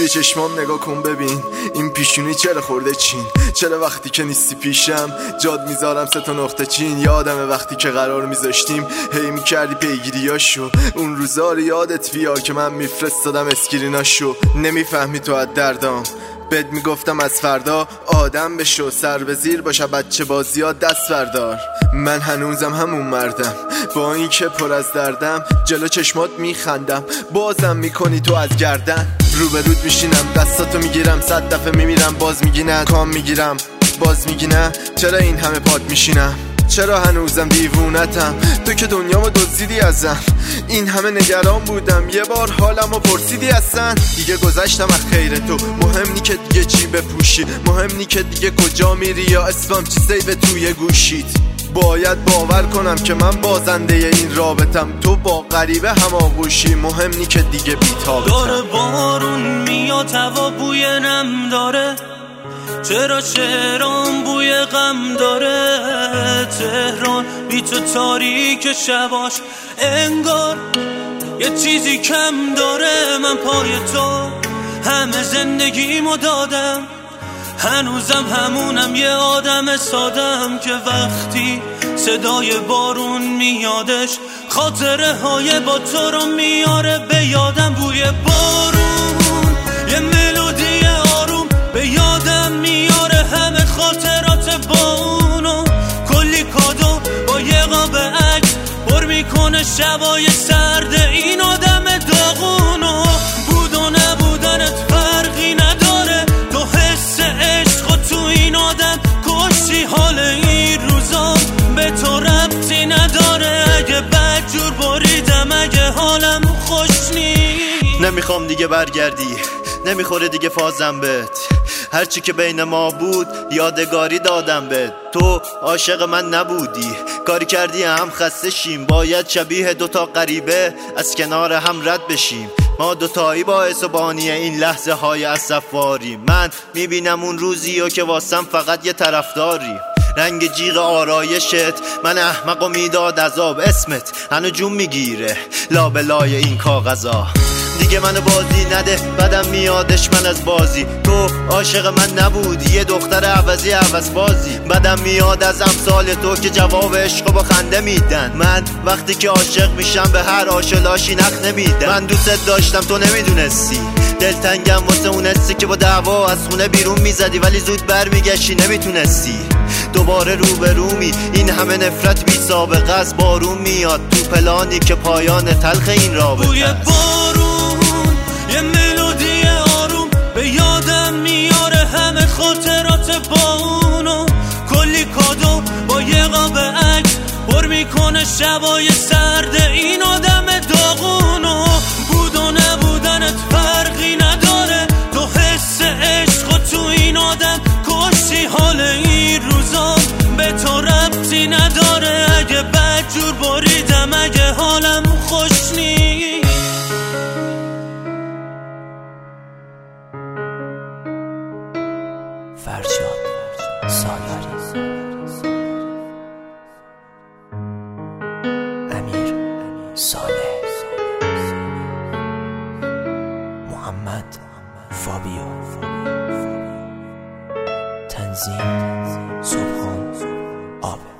توی چشمام نگاه کن ببین این پیشونی چرا خورده چین، چرا وقتی که نیستی پیشم جاد میذارم 3 نقطه چین. یادمه وقتی که قرار میذاشتیم هی میکردی پیگیریاشو، اون روزا رو یادت بیار که من میفرستادم اسکریناشو. نمیفهمی تو از دردام بد میگفتم از فردا آدم بشو، سر به زیر باشه بچه بازی ها دست بردار. من هنوزم همون مردم با این که پر از دردم، جلو چشمات میخندم بازم میکنی تو از گردن. رو به رود میشینم دستاتو میگیرم 100 دفعه میمیرم باز میگی نه، کام میگیرم باز میگی نه. چرا این همه پاد میشینم، چرا هنوزم دیوونتم، تو که دنیامو دزدیدی ازم. این همه نگران بودم یه بار حالمو پرسیدی اصلا. دیگه گذشتم از خیر تو، مهم نی که دیگه چی بپوشی، مهم نی که دیگه کجا میری یا اسمم چی سیو توی گوشیت. باید باور کنم که من بازنده این رابطم، تو با غریبه هماغوشی، مهم نی که دیگه بی‌تابتم. داره بارون میاد هوا بوی نم داره، چرا شهرام بوی غم داره. تهران بی تو تاریک شباش انگار یه چیزی کم داره. من پای تو همه زندگیمو دادم، هنوزم همونم یه آدم سادم که وقتی صدای بارون میادش خاطره های با تو رو میاره به یادم. بوی بارون یه ملودی آروم به یادم میاره همه خاطرات با اونو. کلی کادو با یه قاب عکس پر میکنه شبای سرد این آدم داغونو. بود و نبودنت فرقی نداره، تو حس عشق و تو این آدم کشتی. حال این روزا به تو ربطی نداره، اگه بدجور بریدم اگه حالم خوش نیست. نمیخوام دیگه برگردی، نمیخوره دیگه فازم بهت، هرچی که بین ما بود یادگاری دادم بهت. تو عاشق من نبودی، کاری کردی هم خسته شیم، باید شبیه 2 غریبه از کنار هم رد بشیم. ما 2 باعث و بانی این لحظه های اسفاری. من میبینم اون روزی و که واسم فقط یه طرفداری. رنگ جیغ آرایشت من احمق و میداد عذاب، اسمت هنو جون میگیره لابلای این کاغذا. دیگه منو بازی نده بدم میادش من از بازی، تو عاشق من نبودی یه دختر عوضی عوض بازی. بدم میاد از امثال تو که جواب عشق با خنده میدن. من وقتی که عاشق میشم به هر عاشقاشی نخ نمیدن. من دوست داشتم تو نمیدونستی، دلتنگم واسه اون حسی که با دعوا از خونه بیرون میزدی ولی زود برمیگشتی نمیتونستی. دوباره روبرومی این همه نفرت بی سابقه از بارون میاد تو پلانی که پایان تلخ این رابطه است. یه ملودی آروم به یادم میاره همه خاطرات با اونو. کلی کادو با یه قاب عکس پر میکنه شبای سرد این آدم داغونو. بود و نبودنت فرقی نداره، تو حس عشق و تو این آدم کشتی. حال این روزا به تو ربطی نداره، اگه بدجور بریدم اگه حالم خوش نیست. فرشاد سالاری، امیر صالح، محمد فابیو، تنظیم سبحان آب.